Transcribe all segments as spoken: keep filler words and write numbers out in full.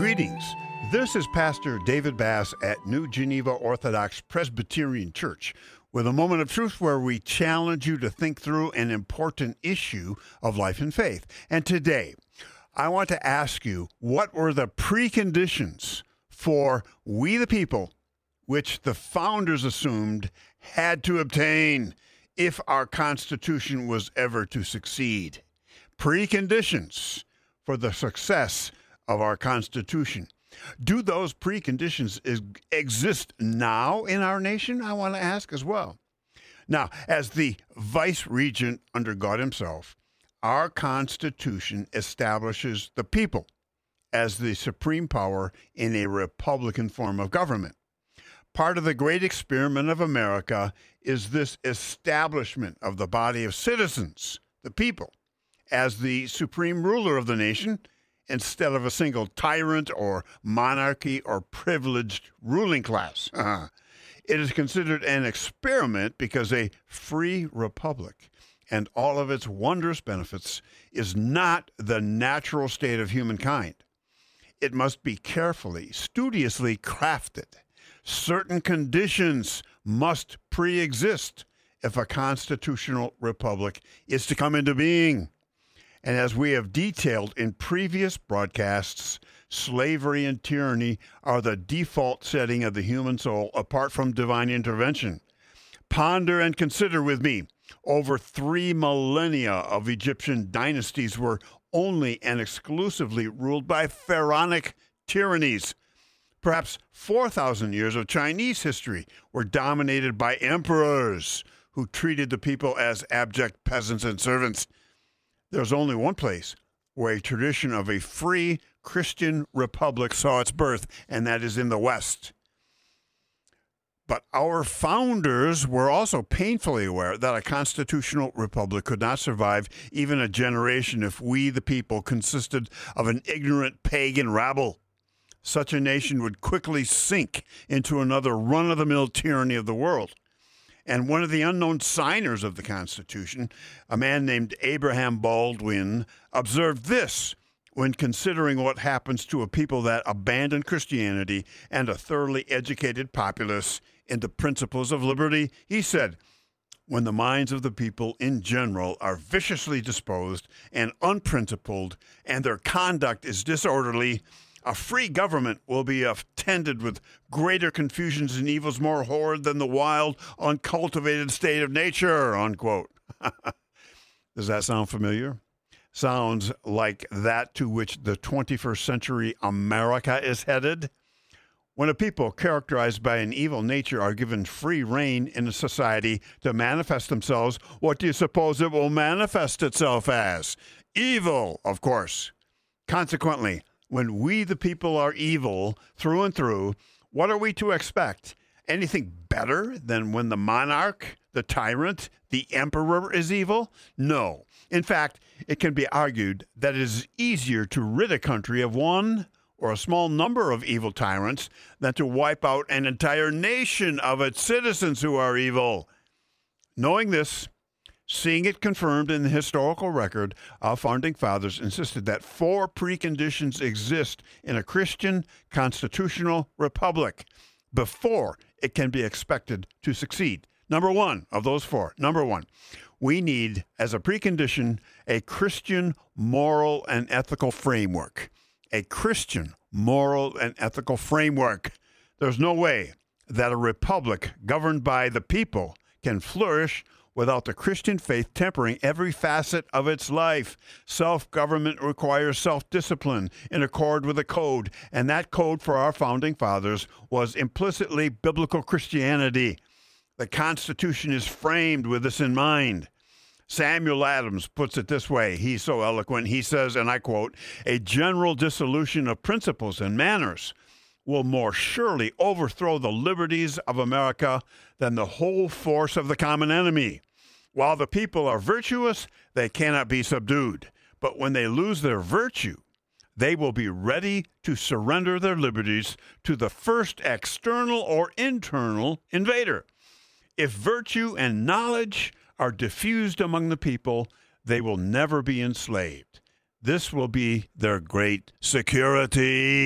Greetings. This is Pastor David Bass at New Geneva Orthodox Presbyterian Church with a moment of truth where we challenge you to think through an important issue of life and faith. And today, I want to ask you, what were the preconditions for we the people, which the founders assumed had to obtain if our Constitution was ever to succeed? Preconditions for the success of our Constitution. Do those preconditions is, exist now in our nation? I want to ask as well. Now, as the vice regent under God himself, our Constitution establishes the people as the supreme power in a republican form of government. Part of the great experiment of America is this establishment of the body of citizens, the people, as the supreme ruler of the nation, instead of a single tyrant or monarchy or privileged ruling class. Uh-huh. It is considered an experiment because a free republic and all of its wondrous benefits is not the natural state of humankind. It must be carefully, studiously crafted. Certain conditions must pre-exist if a constitutional republic is to come into being. And as we have detailed in previous broadcasts, slavery and tyranny are the default setting of the human soul apart from divine intervention. Ponder and consider with me, over three millennia of Egyptian dynasties were only and exclusively ruled by pharaonic tyrannies. Perhaps four thousand years of Chinese history were dominated by emperors who treated the people as abject peasants and servants. There's only one place where a tradition of a free Christian republic saw its birth, and that is in the West. But our founders were also painfully aware that a constitutional republic could not survive even a generation if we, the people, consisted of an ignorant pagan rabble. Such a nation would quickly sink into another run-of-the-mill tyranny of the world. And one of the unknown signers of the Constitution, a man named Abraham Baldwin, observed this when considering what happens to a people that abandon Christianity and a thoroughly educated populace in the principles of liberty. He said, when the minds of the people in general are viciously disposed and unprincipled, and their conduct is disorderly, a free government will be attended with greater confusions and evils more horrid than the wild, uncultivated state of nature, unquote. Does that sound familiar? Sounds like that to which the twenty-first century America is headed. When a people characterized by an evil nature are given free rein in a society to manifest themselves, what do you suppose it will manifest itself as? Evil, of course. Consequently, when we, the people, are evil through and through, what are we to expect? Anything better than when the monarch, the tyrant, the emperor is evil? No. In fact, it can be argued that it is easier to rid a country of one or a small number of evil tyrants than to wipe out an entire nation of its citizens who are evil. Knowing this, seeing it confirmed in the historical record, our founding fathers insisted that four preconditions exist in a Christian constitutional republic before it can be expected to succeed. Number one of those four, number one, we need, as a precondition, a Christian moral and ethical framework. A Christian moral and ethical framework. There's no way that a republic governed by the people can flourish without the Christian faith tempering every facet of its life. Self-government requires self-discipline in accord with a code, and that code for our founding fathers was implicitly biblical Christianity. The Constitution is framed with this in mind. Samuel Adams puts it this way. He's so eloquent. He says, and I quote, "A general dissolution of principles and manners will more surely overthrow the liberties of America than the whole force of the common enemy. While the people are virtuous, they cannot be subdued. But when they lose their virtue, they will be ready to surrender their liberties to the first external or internal invader. If virtue and knowledge are diffused among the people, they will never be enslaved. This will be their great security."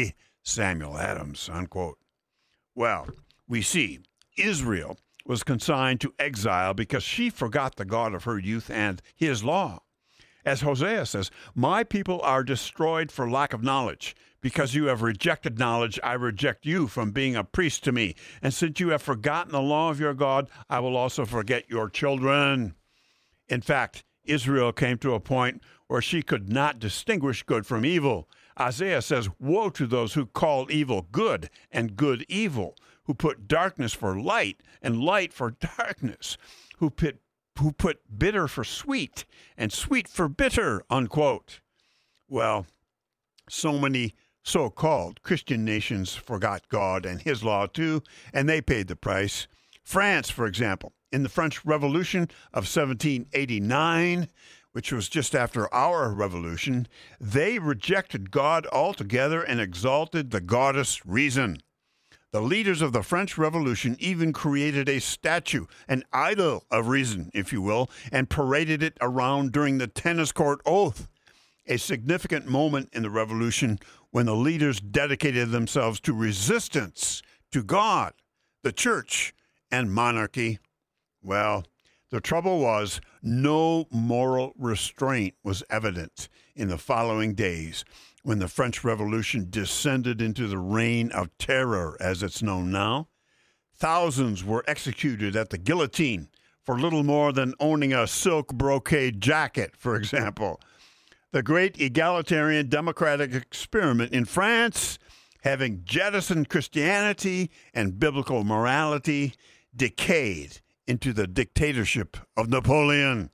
Samuel Adams, unquote. Well, we see Israel was consigned to exile because she forgot the God of her youth and his law. As Hosea says, my people are destroyed for lack of knowledge. Because you have rejected knowledge, I reject you from being a priest to me. And since you have forgotten the law of your God, I will also forget your children. In fact, Israel came to a point where she could not distinguish good from evil. Isaiah says, woe to those who call evil good and good evil, who put darkness for light and light for darkness, who put, who put bitter for sweet and sweet for bitter, unquote. Well, so many so-called Christian nations forgot God and his law too, and they paid the price. France, for example, in the French Revolution of seventeen eighty-nine, which was just after our revolution, they rejected God altogether and exalted the goddess reason. The leaders of the French Revolution even created a statue, an idol of reason, if you will, and paraded it around during the tennis court oath, a significant moment in the revolution when the leaders dedicated themselves to resistance to God, the church, and monarchy. Well, the trouble was no moral restraint was evident in the following days when the French Revolution descended into the reign of terror, as it's known now. Thousands were executed at the guillotine for little more than owning a silk brocade jacket, for example. The great egalitarian democratic experiment in France, having jettisoned Christianity and biblical morality, decayed into the dictatorship of Napoleon.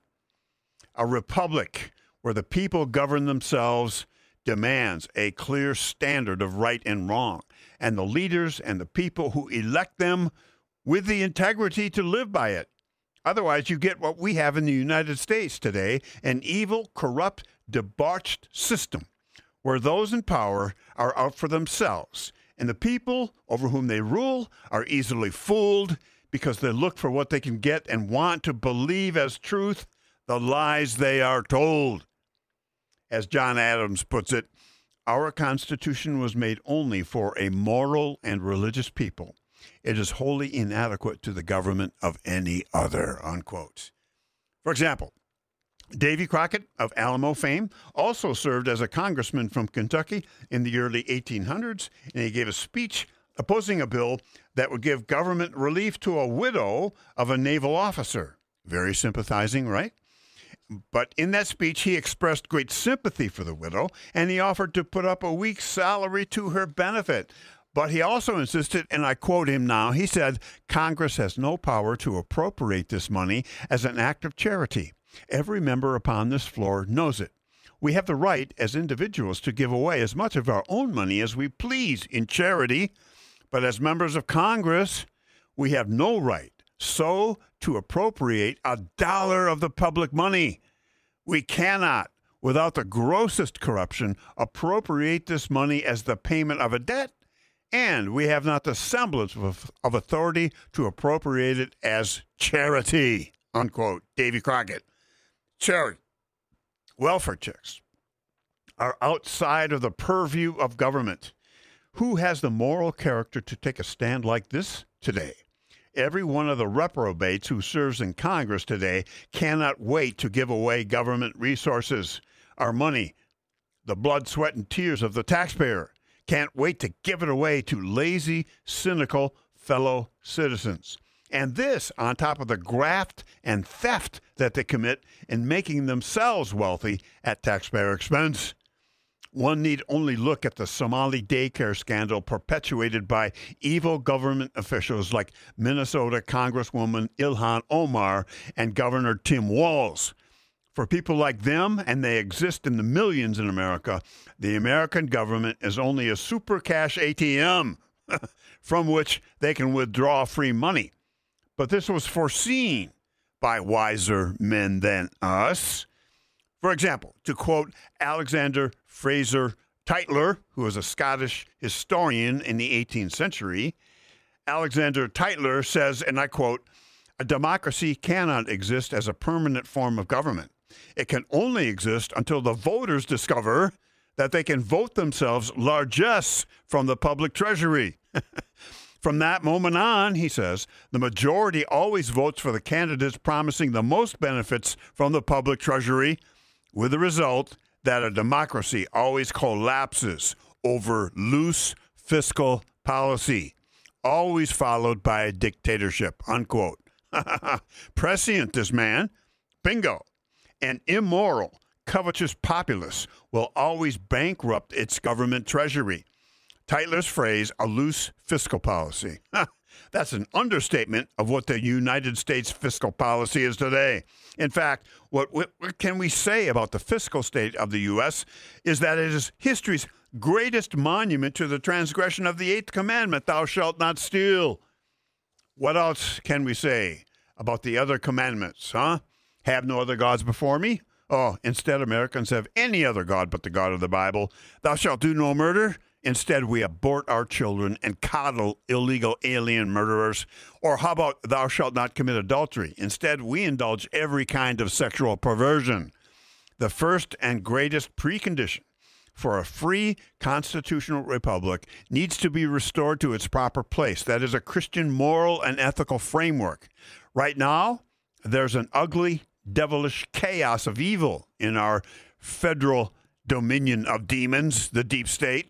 A republic where the people govern themselves demands a clear standard of right and wrong, and the leaders and the people who elect them with the integrity to live by it. Otherwise, you get what we have in the United States today, an evil, corrupt, debauched system where those in power are out for themselves, and the people over whom they rule are easily fooled because they look for what they can get and want to believe as truth the lies they are told. As John Adams puts it, our Constitution was made only for a moral and religious people. It is wholly inadequate to the government of any other, unquote. For example, Davy Crockett of Alamo fame also served as a congressman from Kentucky in the early eighteen hundreds, and he gave a speech opposing a bill that would give government relief to a widow of a naval officer. Very sympathizing, right? But in that speech, he expressed great sympathy for the widow, and he offered to put up a week's salary to her benefit. But he also insisted, and I quote him now, he said, Congress has no power to appropriate this money as an act of charity. Every member upon this floor knows it. We have the right as individuals to give away as much of our own money as we please in charity, but as members of Congress, we have no right so to appropriate a dollar of the public money. We cannot, without the grossest corruption, appropriate this money as the payment of a debt, and we have not the semblance of, of authority to appropriate it as charity, unquote. Davy Crockett. Charity. Welfare checks are outside of the purview of government. Who has the moral character to take a stand like this today? Every one of the reprobates who serves in Congress today cannot wait to give away government resources, our money, the blood, sweat, and tears of the taxpayer. Can't wait to give it away to lazy, cynical fellow citizens. And this on top of the graft and theft that they commit in making themselves wealthy at taxpayer expense. One need only look at the Somali daycare scandal perpetuated by evil government officials like Minnesota Congresswoman Ilhan Omar and Governor Tim Walz. For people like them, and they exist in the millions in America, the American government is only a super cash A T M from which they can withdraw free money. But this was foreseen by wiser men than us. For example, to quote Alexander Fraser Tytler, who was a Scottish historian in the eighteenth century, Alexander Tytler says, and I quote, a democracy cannot exist as a permanent form of government. It can only exist until the voters discover that they can vote themselves largesse from the public treasury. From that moment on, he says, the majority always votes for the candidates promising the most benefits from the public treasury, with the result that a democracy always collapses over loose fiscal policy, always followed by a dictatorship, unquote. Prescient, this man. Bingo. An immoral, covetous populace will always bankrupt its government treasury. Tytler's phrase, a loose fiscal policy. That's an understatement of what the United States fiscal policy is today. In fact, what, what, what can we say about the fiscal state of the U S is that it is history's greatest monument to the transgression of the Eighth Commandment, thou shalt not steal. What else can we say about the other commandments, huh? Have no other gods before me? Oh, instead, Americans have any other God but the God of the Bible. Thou shalt do no murder. Instead, we abort our children and coddle illegal alien murderers. Or how about thou shalt not commit adultery? Instead, we indulge every kind of sexual perversion. The first and greatest precondition for a free constitutional republic needs to be restored to its proper place. That is a Christian moral and ethical framework. Right now, there's an ugly, devilish chaos of evil in our federal dominion of demons, the deep state.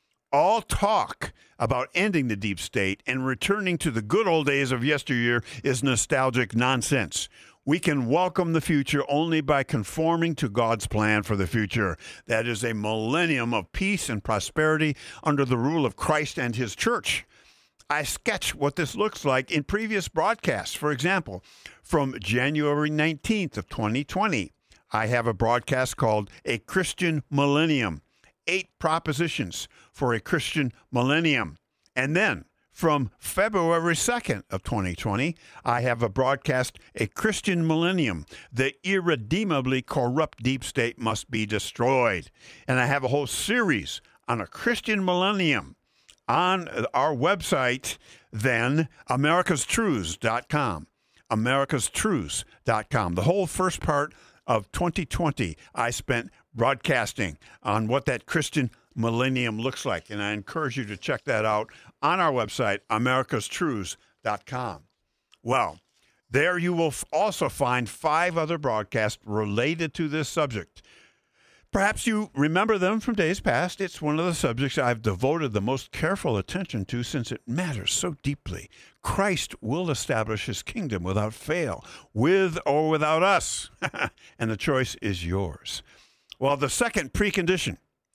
All talk about ending the deep state and returning to the good old days of yesteryear is nostalgic nonsense. We can welcome the future only by conforming to God's plan for the future. That is a millennium of peace and prosperity under the rule of Christ and his church. I sketch what this looks like in previous broadcasts. For example, from January nineteenth of twenty twenty, I have a broadcast called A Christian Millennium. Eight propositions for a Christian millennium. And then from February second of twenty twenty, I have a broadcast, A Christian Millennium. The irredeemably corrupt deep state must be destroyed. And I have a whole series on a Christian millennium on our website, then, americas truths dot com. americas truths dot com. The whole first part of twenty twenty, I spent broadcasting on what that Christian millennium looks like. And I encourage you to check that out on our website, americas truths dot com. Well, there you will also find five other broadcasts related to this subject. Perhaps you remember them from days past. It's one of the subjects I've devoted the most careful attention to since it matters so deeply. Christ will establish his kingdom without fail, with or without us. And the choice is yours. Well, the second precondition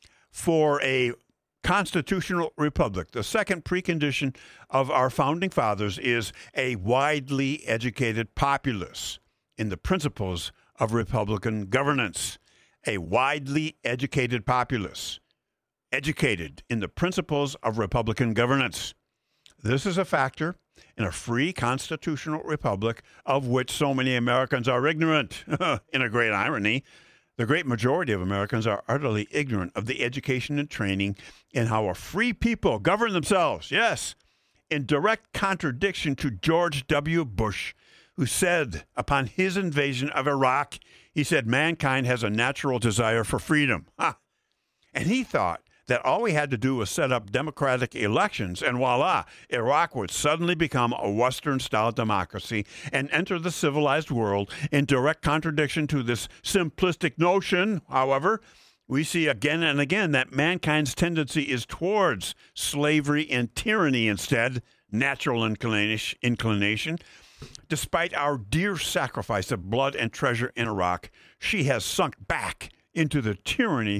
for a constitutional republic, the second precondition of our founding fathers is a widely educated populace in the principles of Republican governance. A widely educated populace, educated in the principles of Republican governance. This is a factor in a free constitutional republic of which so many Americans are ignorant. In a great irony, the great majority of Americans are utterly ignorant of the education and training in how a free people govern themselves. Yes, in direct contradiction to George W. Bush, who said upon his invasion of Iraq, he said mankind has a natural desire for freedom. Ha! And he thought that all we had to do was set up democratic elections, and voila, Iraq would suddenly become a Western-style democracy and enter the civilized world. In direct contradiction to this simplistic notion, however, we see again and again that mankind's tendency is towards slavery and tyranny instead, natural inclination. inclination. Despite our dear sacrifice of blood and treasure in Iraq, she has sunk back into the tyranny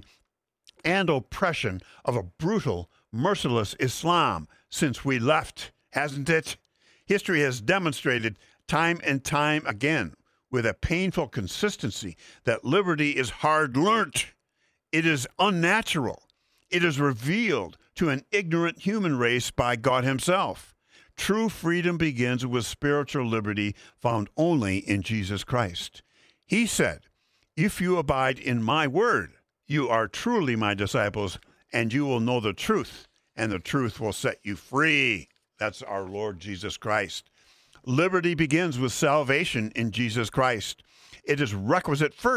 and oppression of a brutal, merciless Islam since we left, hasn't it? History has demonstrated time and time again with a painful consistency that liberty is hard learnt. It is unnatural. It is revealed to an ignorant human race by God himself. True freedom begins with spiritual liberty found only in Jesus Christ. He said, if you abide in my word, you are truly my disciples, and you will know the truth, and the truth will set you free. That's our Lord Jesus Christ. Liberty begins with salvation in Jesus Christ. It is requisite first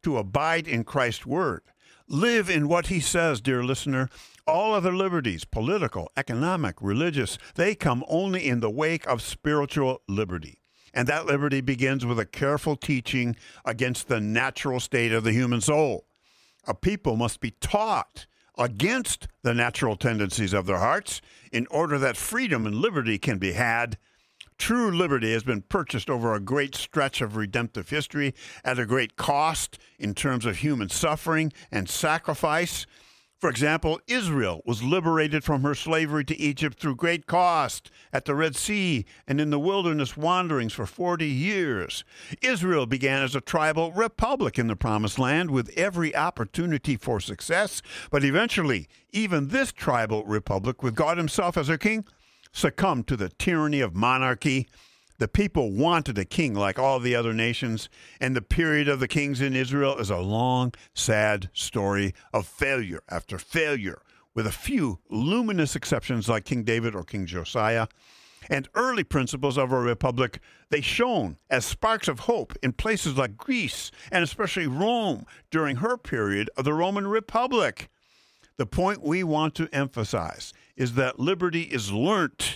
to abide in Christ's word. Live in what he says, dear listener. All other liberties, political, economic, religious, they come only in the wake of spiritual liberty. And that liberty begins with a careful teaching against the natural state of the human soul. A people must be taught against the natural tendencies of their hearts in order that freedom and liberty can be had. True liberty has been purchased over a great stretch of redemptive history at a great cost in terms of human suffering and sacrifice. For example, Israel was liberated from her slavery to Egypt through great cost at the Red Sea and in the wilderness wanderings for forty years. Israel began as a tribal republic in the Promised Land with every opportunity for success, but eventually, even this tribal republic, with God himself as their king, succumbed to the tyranny of monarchy. The people wanted a king like all the other nations, and the period of the kings in Israel is a long, sad story of failure after failure, with a few luminous exceptions like King David or King Josiah. And early principles of a republic, they shone as sparks of hope in places like Greece and especially Rome during her period of the Roman Republic. The point we want to emphasize is that liberty is learnt,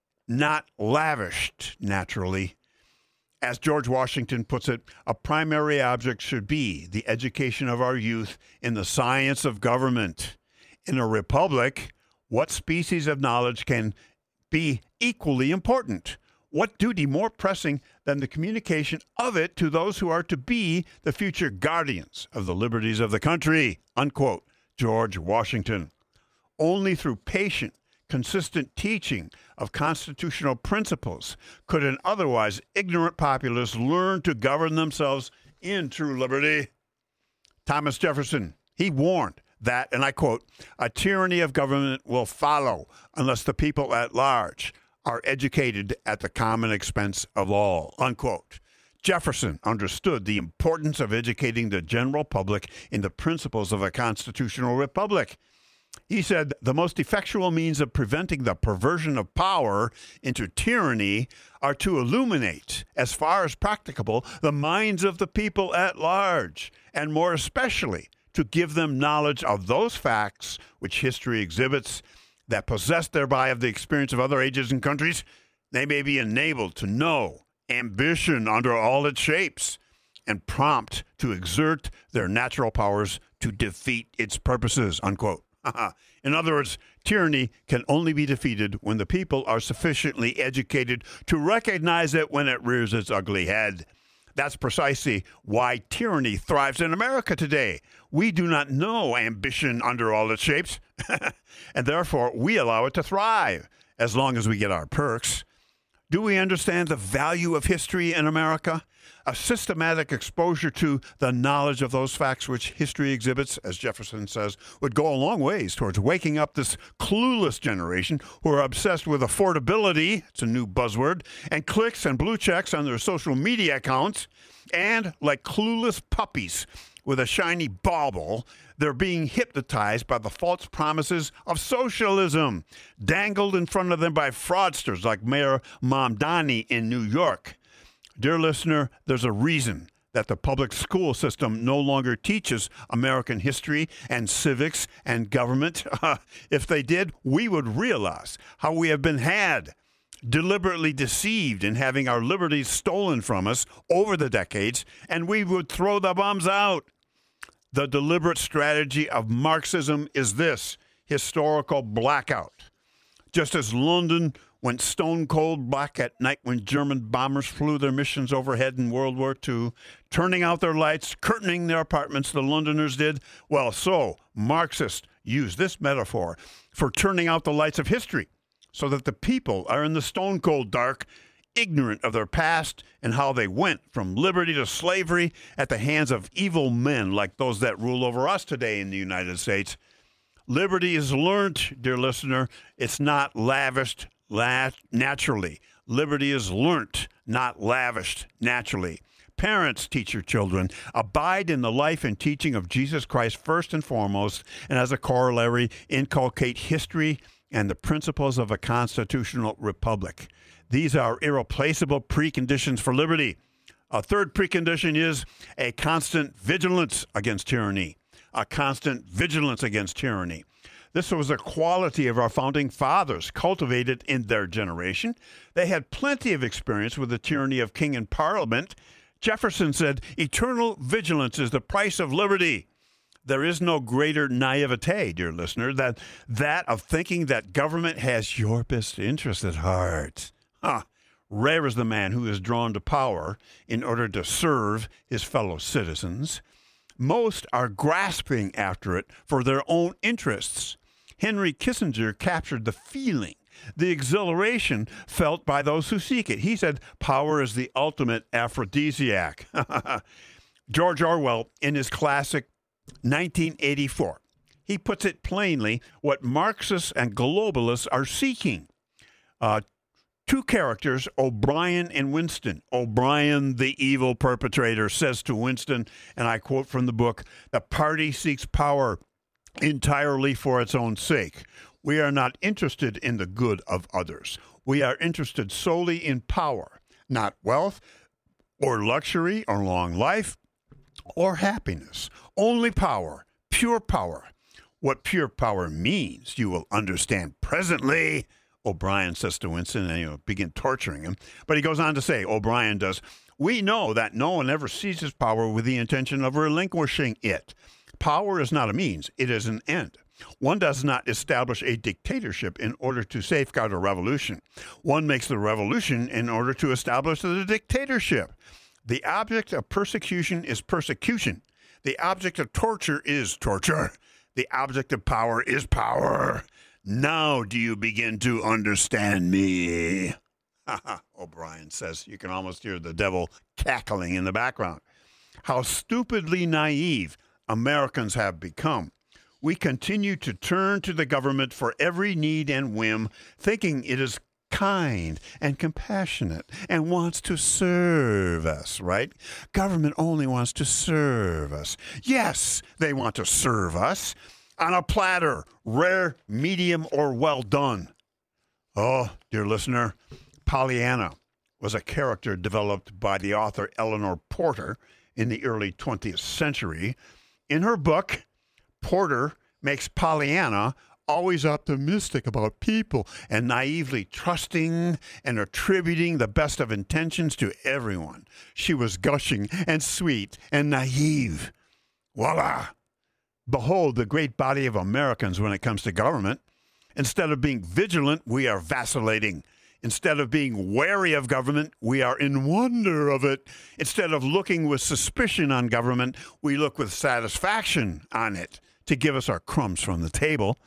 not lavished naturally. As George Washington puts it, a primary object should be the education of our youth in the science of government. In a republic, what species of knowledge can be equally important? What duty more pressing than the communication of it to those who are to be the future guardians of the liberties of the country? Unquote. George Washington. Only through patient, consistent teaching of constitutional principles could an otherwise ignorant populace learn to govern themselves in true liberty. Thomas Jefferson, he warned that, and I quote, "A tyranny of government will follow unless the people at large are educated at the common expense of all," unquote. Jefferson understood the importance of educating the general public in the principles of a constitutional republic. He said the most effectual means of preventing the perversion of power into tyranny are to illuminate, as far as practicable, the minds of the people at large, and more especially to give them knowledge of those facts which history exhibits, that possessed thereby of the experience of other ages and countries, they may be enabled to know ambition under all its shapes, and prompt to exert their natural powers to defeat its purposes, unquote. In other words, tyranny can only be defeated when the people are sufficiently educated to recognize it when it rears its ugly head. That's precisely why tyranny thrives in America today. We do not know ambition under all its shapes, and therefore we allow it to thrive, as long as we get our perks. Do we understand the value of history in America? A systematic exposure to the knowledge of those facts which history exhibits, as Jefferson says, would go a long ways towards waking up this clueless generation who are obsessed with affordability, it's a new buzzword, and clicks and blue checks on their social media accounts. And like clueless puppies with a shiny bauble, they're being hypnotized by the false promises of socialism, dangled in front of them by fraudsters like Mayor Mamdani in New York. Dear listener, there's a reason that the public school system no longer teaches American history and civics and government. If they did, we would realize how we have been had, deliberately deceived in having our liberties stolen from us over the decades, and we would throw the bombs out. The deliberate strategy of Marxism is this: historical blackout. Just as London went stone cold black at night when German bombers flew their missions overhead in World War Two, turning out their lights, curtaining their apartments, the Londoners did. Well, so Marxists use this metaphor for turning out the lights of history so that the people are in the stone cold dark, ignorant of their past and how they went from liberty to slavery at the hands of evil men like those that rule over us today in the United States. Liberty is learned, dear listener. It's not lavished la- naturally. Liberty is learnt, not lavished naturally. Parents, teach your children. Abide in the life and teaching of Jesus Christ first and foremost, and as a corollary, inculcate history and the principles of a constitutional republic. These are irreplaceable preconditions for liberty. A third precondition is a constant vigilance against tyranny. A constant vigilance against tyranny. This was a quality of our founding fathers, cultivated in their generation. They had plenty of experience with the tyranny of king and parliament. Jefferson said, "Eternal vigilance is the price of liberty." There is no greater naivete, dear listener, than that of thinking that government has your best interest at heart. Huh. Rare is the man who is drawn to power in order to serve his fellow citizens. Most are grasping after it for their own interests. Henry Kissinger captured the feeling, the exhilaration felt by those who seek it. He said, "Power is the ultimate aphrodisiac." George Orwell, in his classic nineteen eighty-four, he puts it plainly what Marxists and globalists are seeking. Uh, two characters, O'Brien and Winston. O'Brien, the evil perpetrator, says to Winston, and I quote from the book, "The party seeks power entirely for its own sake. We are not interested in the good of others. We are interested solely in power, not wealth or luxury or long life or happiness. Only power, pure power. What pure power means, you will understand presently," O'Brien says to Winston, and he'll begin torturing him. But he goes on to say, O'Brien does, "We know that no one ever seizes power with the intention of relinquishing it. Power is not a means, it is an end. One does not establish a dictatorship in order to safeguard a revolution. One makes the revolution in order to establish the dictatorship. The object of persecution is persecution. The object of torture is torture. The object of power is power. Now do you begin to understand me?" O'Brien says. You can almost hear the devil cackling in the background. How stupidly naive Americans have become. We continue to turn to the government for every need and whim, thinking it is kind and compassionate and wants to serve us, right? Government only wants to serve us. Yes, they want to serve us on a platter, rare, medium, or well done. Oh, dear listener, Pollyanna was a character developed by the author Eleanor Porter in the early twentieth century. In her book, Porter makes Pollyanna always optimistic about people and naively trusting and attributing the best of intentions to everyone. She was gushing and sweet and naive. Voila! Behold the great body of Americans when it comes to government. Instead of being vigilant, we are vacillating. Instead of being wary of government, we are in wonder of it. Instead of looking with suspicion on government, we look with satisfaction on it to give us our crumbs from the table.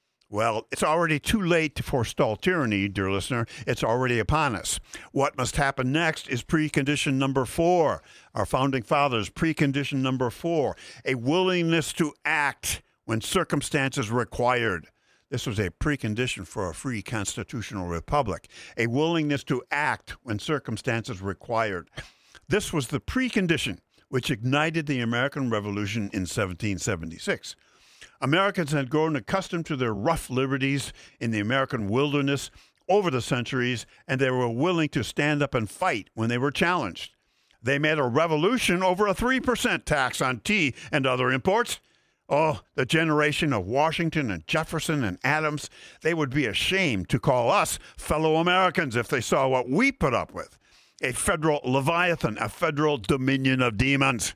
Well, it's already too late to forestall tyranny, dear listener. It's already upon us. What must happen next is precondition number four. Our founding fathers, precondition number four, a willingness to act when circumstances required. This was a precondition for a free constitutional republic, a willingness to act when circumstances required. This was the precondition which ignited the American Revolution in seventeen seventy-six. Americans had grown accustomed to their rough liberties in the American wilderness over the centuries, and they were willing to stand up and fight when they were challenged. They made a revolution over a three percent tax on tea and other imports. Oh, the generation of Washington and Jefferson and Adams, they would be ashamed to call us fellow Americans if they saw what we put up with. A federal leviathan, a federal dominion of demons.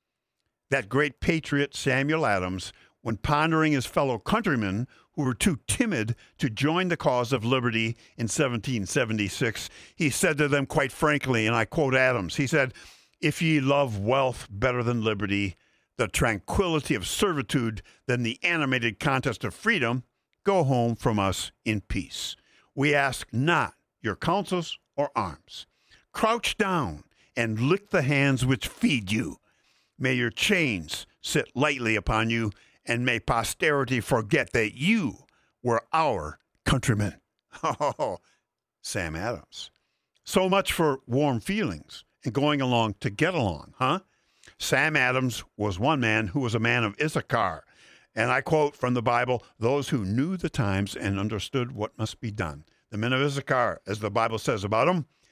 That great patriot, Samuel Adams, when pondering his fellow countrymen who were too timid to join the cause of liberty in seventeen seventy-six, he said to them quite frankly, and I quote Adams, he said, "If ye love wealth better than liberty, the tranquility of servitude than the animated contest of freedom, go home from us in peace. We ask not your counsels or arms. Crouch down and lick the hands which feed you. May your chains sit lightly upon you, and may posterity forget that you were our countrymen." Oh, Sam Adams. So much for warm feelings and going along to get along, huh? Sam Adams was one man who was a man of Issachar. And I quote from the Bible, "Those who knew the times and understood what must be done." The men of Issachar, as the Bible says about them,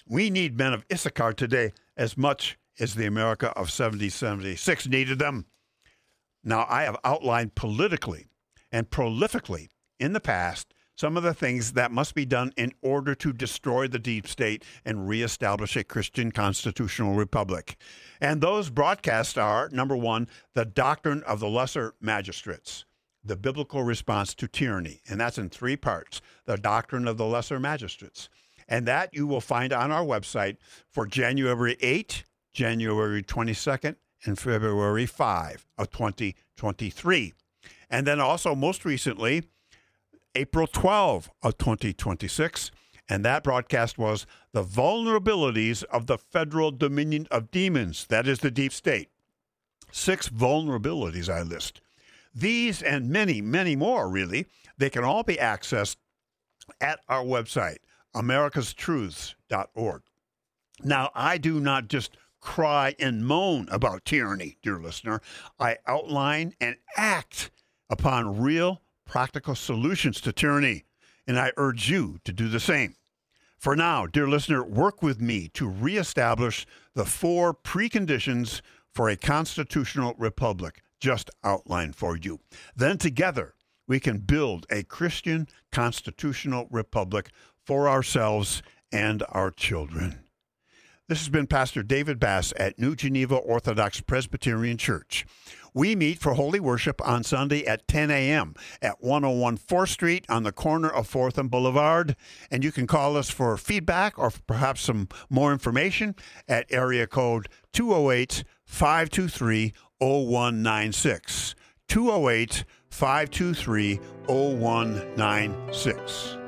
We need men of Issachar today as much as the America of seventeen seventy-six needed them. Now, I have outlined politically and prolifically in the past some of the things that must be done in order to destroy the deep state and reestablish a Christian constitutional republic. And those broadcasts are, number one, the doctrine of the lesser magistrates, the biblical response to tyranny. And that's in three parts, the doctrine of the lesser magistrates. And that you will find on our website for January eighth, January twenty-second, and February fifth of twenty twenty-three. And then also most recently, April twelfth of twenty twenty-six, and that broadcast was The Vulnerabilities of the Federal Dominion of Demons, that is the deep state. Six vulnerabilities I list. These and many, many more, really, they can all be accessed at our website, americas truths dot org. Now, I do not just cry and moan about tyranny, dear listener. I outline and act upon real practical solutions to tyranny, and I urge you to do the same. For now, dear listener, work with me to reestablish the four preconditions for a constitutional republic just outlined for you. Then together, we can build a Christian constitutional republic for ourselves and our children. This has been Pastor David Bass at New Geneva Orthodox Presbyterian Church. We meet for Holy Worship on Sunday at ten a.m. at one oh one fourth Street on the corner of fourth and Boulevard. And you can call us for feedback or perhaps some more information at area code two oh eight, five two three, oh one nine six. two oh eight, five two three, oh one nine six.